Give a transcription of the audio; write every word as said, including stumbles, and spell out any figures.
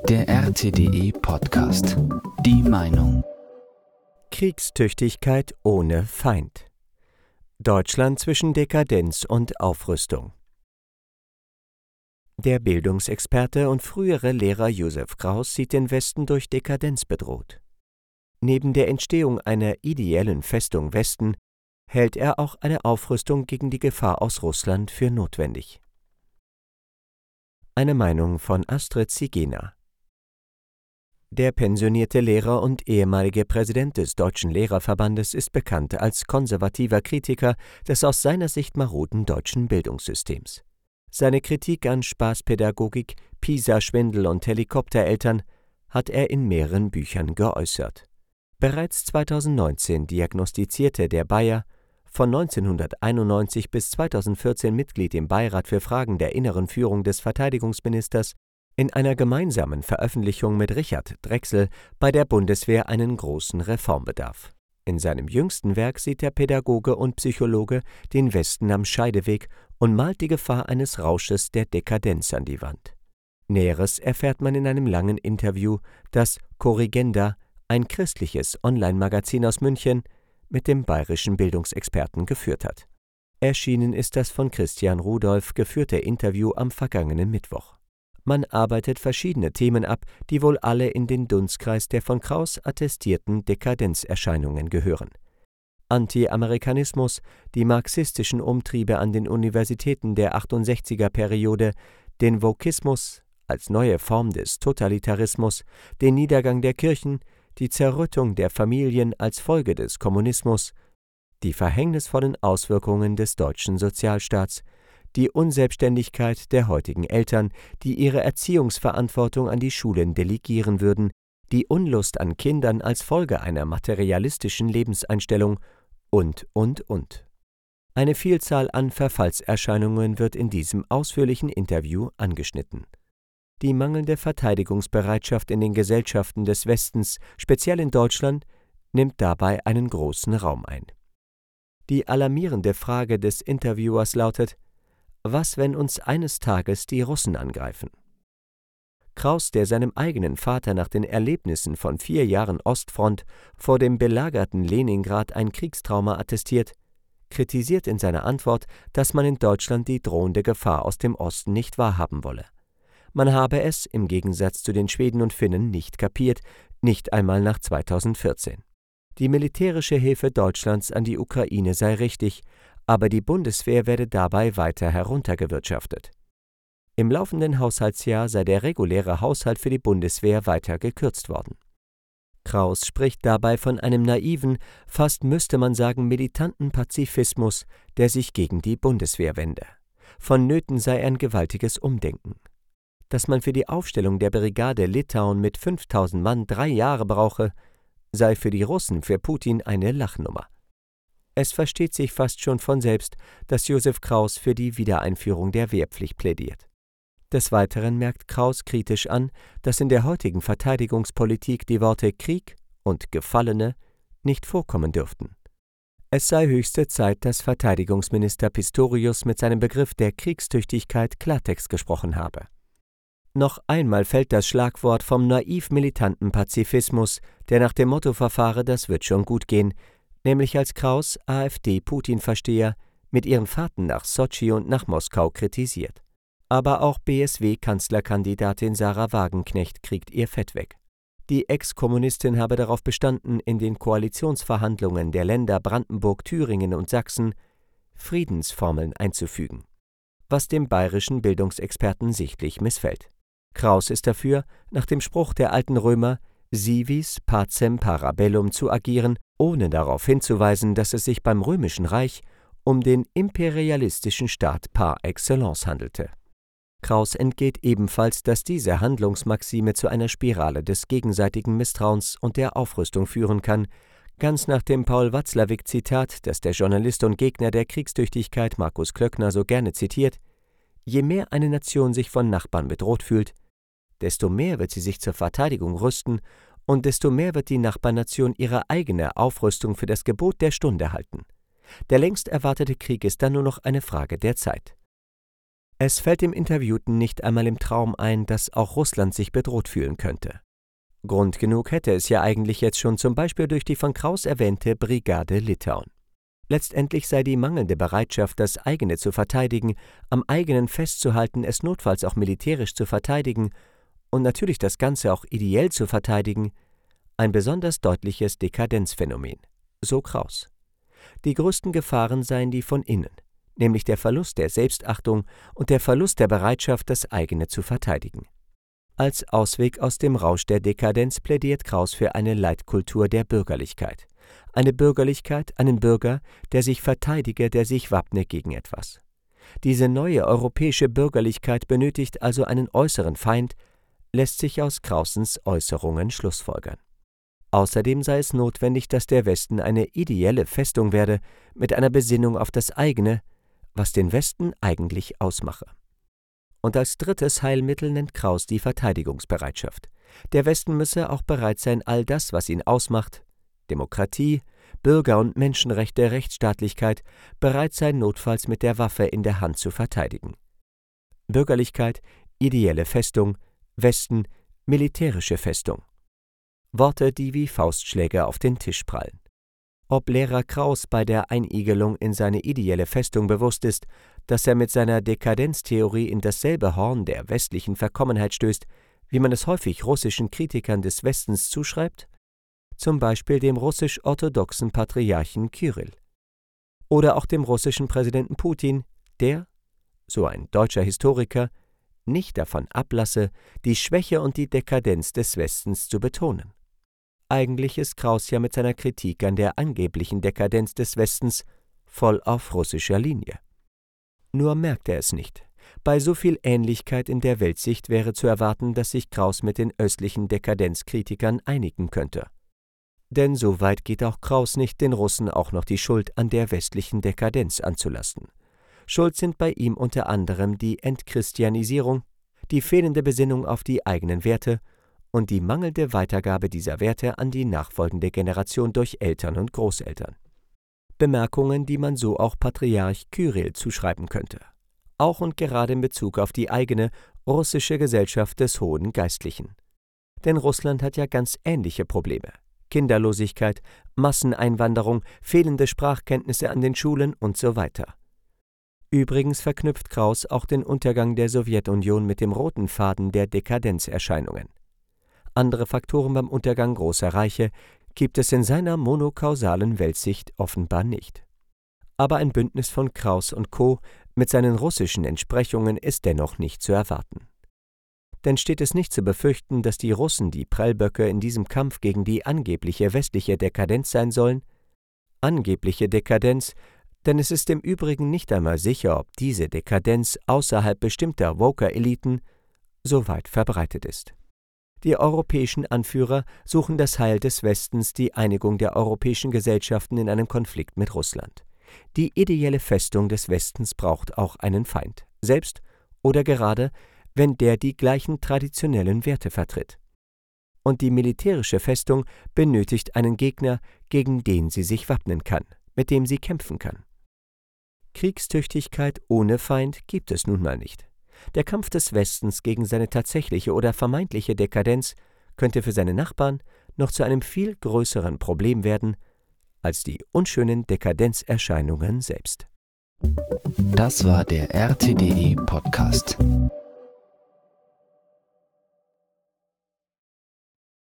Der R T D E-Podcast. Die Meinung. Kriegstüchtigkeit ohne Feind. Deutschland zwischen Dekadenz und Aufrüstung. Der Bildungsexperte und frühere Lehrer Josef Kraus sieht den Westen durch Dekadenz bedroht. Neben der Entstehung einer ideellen Festung Westen hält er auch eine Aufrüstung gegen die Gefahr aus Russland für notwendig. Eine Meinung von Astrid Sigena. Der pensionierte Lehrer und ehemalige Präsident des Deutschen Lehrerverbandes ist bekannt als konservativer Kritiker des aus seiner Sicht maroden deutschen Bildungssystems. Seine Kritik an Spaßpädagogik, PISA-Schwindel und Helikoptereltern hat er in mehreren Büchern geäußert. Bereits zweitausendneunzehn diagnostizierte der Bayer, von neunzehnhunderteinundneunzig bis zweitausendvierzehn Mitglied im Beirat für Fragen der inneren Führung des Verteidigungsministers, in einer gemeinsamen Veröffentlichung mit Richard Drechsel bei der Bundeswehr einen großen Reformbedarf. In seinem jüngsten Werk sieht der Pädagoge und Psychologe den Westen am Scheideweg und malt die Gefahr eines Rausches der Dekadenz an die Wand. Näheres erfährt man in einem langen Interview, das Corrigenda, ein christliches Online-Magazin aus München, mit dem bayerischen Bildungsexperten geführt hat. Erschienen ist das von Christian Rudolph geführte Interview am vergangenen Mittwoch. Man arbeitet verschiedene Themen ab, die wohl alle in den Dunstkreis der von Kraus attestierten Dekadenzerscheinungen gehören. Anti-Amerikanismus, die marxistischen Umtriebe an den Universitäten der achtundsechziger-Periode, den Wokismus als neue Form des Totalitarismus, den Niedergang der Kirchen, die Zerrüttung der Familien als Folge des Kommunismus, die verhängnisvollen Auswirkungen des deutschen Sozialstaats, die Unselbstständigkeit der heutigen Eltern, die ihre Erziehungsverantwortung an die Schulen delegieren würden, die Unlust an Kindern als Folge einer materialistischen Lebenseinstellung und, und, und. Eine Vielzahl an Verfallserscheinungen wird in diesem ausführlichen Interview angeschnitten. Die mangelnde Verteidigungsbereitschaft in den Gesellschaften des Westens, speziell in Deutschland, nimmt dabei einen großen Raum ein. Die alarmierende Frage des Interviewers lautet: Was, wenn uns eines Tages die Russen angreifen? Kraus, der seinem eigenen Vater nach den Erlebnissen von vier Jahren Ostfront vor dem belagerten Leningrad ein Kriegstrauma attestiert, kritisiert in seiner Antwort, dass man in Deutschland die drohende Gefahr aus dem Osten nicht wahrhaben wolle. Man habe es, im Gegensatz zu den Schweden und Finnen, nicht kapiert, nicht einmal nach zweitausendvierzehn. Die militärische Hilfe Deutschlands an die Ukraine sei richtig, aber die Bundeswehr werde dabei weiter heruntergewirtschaftet. Im laufenden Haushaltsjahr sei der reguläre Haushalt für die Bundeswehr weiter gekürzt worden. Kraus spricht dabei von einem naiven, fast müsste man sagen militanten Pazifismus, der sich gegen die Bundeswehr wende. Vonnöten sei ein gewaltiges Umdenken. Dass man für die Aufstellung der Brigade Litauen mit fünftausend Mann drei Jahre brauche, sei für die Russen für Putin eine Lachnummer. Es versteht sich fast schon von selbst, dass Josef Kraus für die Wiedereinführung der Wehrpflicht plädiert. Des Weiteren merkt Kraus kritisch an, dass in der heutigen Verteidigungspolitik die Worte Krieg und Gefallene nicht vorkommen dürften. Es sei höchste Zeit, dass Verteidigungsminister Pistorius mit seinem Begriff der Kriegstüchtigkeit Klartext gesprochen habe. Noch einmal fällt das Schlagwort vom naiv-militanten Pazifismus, der nach dem Motto verfahre, das wird schon gut gehen, nämlich als Kraus, AfD-Putin-Versteher, mit ihren Fahrten nach Sotschi und nach Moskau kritisiert. Aber auch B S W-Kanzlerkandidatin Sarah Wagenknecht kriegt ihr Fett weg. Die Ex-Kommunistin habe darauf bestanden, in den Koalitionsverhandlungen der Länder Brandenburg, Thüringen und Sachsen Friedensformeln einzufügen, was dem bayerischen Bildungsexperten sichtlich missfällt. Kraus ist dafür, nach dem Spruch der alten Römer si vis pacem para bellum zu agieren, ohne darauf hinzuweisen, dass es sich beim Römischen Reich um den imperialistischen Staat par excellence handelte. Kraus entgeht ebenfalls, dass diese Handlungsmaxime zu einer Spirale des gegenseitigen Misstrauens und der Aufrüstung führen kann, ganz nach dem Paul-Watzlawick-Zitat, das der Journalist und Gegner der Kriegstüchtigkeit Markus Klöckner so gerne zitiert: Je mehr eine Nation sich von Nachbarn bedroht fühlt, desto mehr wird sie sich zur Verteidigung rüsten und desto mehr wird die Nachbarnation ihre eigene Aufrüstung für das Gebot der Stunde halten. Der längst erwartete Krieg ist dann nur noch eine Frage der Zeit. Es fällt dem Interviewten nicht einmal im Traum ein, dass auch Russland sich bedroht fühlen könnte. Grund genug hätte es ja eigentlich jetzt schon, zum Beispiel durch die von Kraus erwähnte Brigade Litauen. Letztendlich sei die mangelnde Bereitschaft, das eigene zu verteidigen, am eigenen festzuhalten, es notfalls auch militärisch zu verteidigen und natürlich das Ganze auch ideell zu verteidigen, ein besonders deutliches Dekadenzphänomen, so Kraus. Die größten Gefahren seien die von innen, nämlich der Verlust der Selbstachtung und der Verlust der Bereitschaft, das eigene zu verteidigen. Als Ausweg aus dem Rausch der Dekadenz plädiert Kraus für eine Leitkultur der Bürgerlichkeit. Eine Bürgerlichkeit, einen Bürger, der sich verteidige, der sich wappne gegen etwas. Diese neue europäische Bürgerlichkeit benötigt also einen äußeren Feind, lässt sich aus Krausens Äußerungen schlussfolgern. Außerdem sei es notwendig, dass der Westen eine ideelle Festung werde, mit einer Besinnung auf das eigene, was den Westen eigentlich ausmache. Und als drittes Heilmittel nennt Kraus die Verteidigungsbereitschaft. Der Westen müsse auch bereit sein, all das, was ihn ausmacht, Demokratie, Bürger- und Menschenrechte, Rechtsstaatlichkeit, bereit sein, notfalls mit der Waffe in der Hand zu verteidigen. Bürgerlichkeit, ideelle Festung, Westen, militärische Festung. Worte, die wie Faustschläge auf den Tisch prallen. Ob Lehrer Kraus bei der Einigelung in seine ideelle Festung bewusst ist, dass er mit seiner Dekadenztheorie in dasselbe Horn der westlichen Verkommenheit stößt, wie man es häufig russischen Kritikern des Westens zuschreibt? Zum Beispiel dem russisch-orthodoxen Patriarchen Kyrill. Oder auch dem russischen Präsidenten Putin, der, so ein deutscher Historiker, nicht davon ablasse, die Schwäche und die Dekadenz des Westens zu betonen. Eigentlich ist Kraus ja mit seiner Kritik an der angeblichen Dekadenz des Westens voll auf russischer Linie. Nur merkt er es nicht. Bei so viel Ähnlichkeit in der Weltsicht wäre zu erwarten, dass sich Kraus mit den östlichen Dekadenzkritikern einigen könnte. Denn so weit geht auch Kraus nicht, den Russen auch noch die Schuld an der westlichen Dekadenz anzulasten. Schuld sind bei ihm unter anderem die Entchristianisierung, die fehlende Besinnung auf die eigenen Werte und die mangelnde Weitergabe dieser Werte an die nachfolgende Generation durch Eltern und Großeltern. Bemerkungen, die man so auch Patriarch Kyrill zuschreiben könnte. Auch und gerade in Bezug auf die eigene russische Gesellschaft des hohen Geistlichen. Denn Russland hat ja ganz ähnliche Probleme. Kinderlosigkeit, Masseneinwanderung, fehlende Sprachkenntnisse an den Schulen und so weiter. Übrigens verknüpft Kraus auch den Untergang der Sowjetunion mit dem roten Faden der Dekadenzerscheinungen. Andere Faktoren beim Untergang großer Reiche gibt es in seiner monokausalen Weltsicht offenbar nicht. Aber ein Bündnis von Kraus und Co. mit seinen russischen Entsprechungen ist dennoch nicht zu erwarten. Denn steht es nicht zu befürchten, dass die Russen die Prellböcke in diesem Kampf gegen die angebliche westliche Dekadenz sein sollen? Angebliche Dekadenz, denn es ist im Übrigen nicht einmal sicher, ob diese Dekadenz außerhalb bestimmter Woker-Eliten so weit verbreitet ist. Die europäischen Anführer suchen das Heil des Westens, die Einigung der europäischen Gesellschaften in einem Konflikt mit Russland. Die ideelle Festung des Westens braucht auch einen Feind, selbst oder gerade, wenn der die gleichen traditionellen Werte vertritt. Und die militärische Festung benötigt einen Gegner, gegen den sie sich wappnen kann, mit dem sie kämpfen kann. Kriegstüchtigkeit ohne Feind gibt es nun mal nicht. Der Kampf des Westens gegen seine tatsächliche oder vermeintliche Dekadenz könnte für seine Nachbarn noch zu einem viel größeren Problem werden als die unschönen Dekadenzerscheinungen selbst. Das war der R T D E Podcast.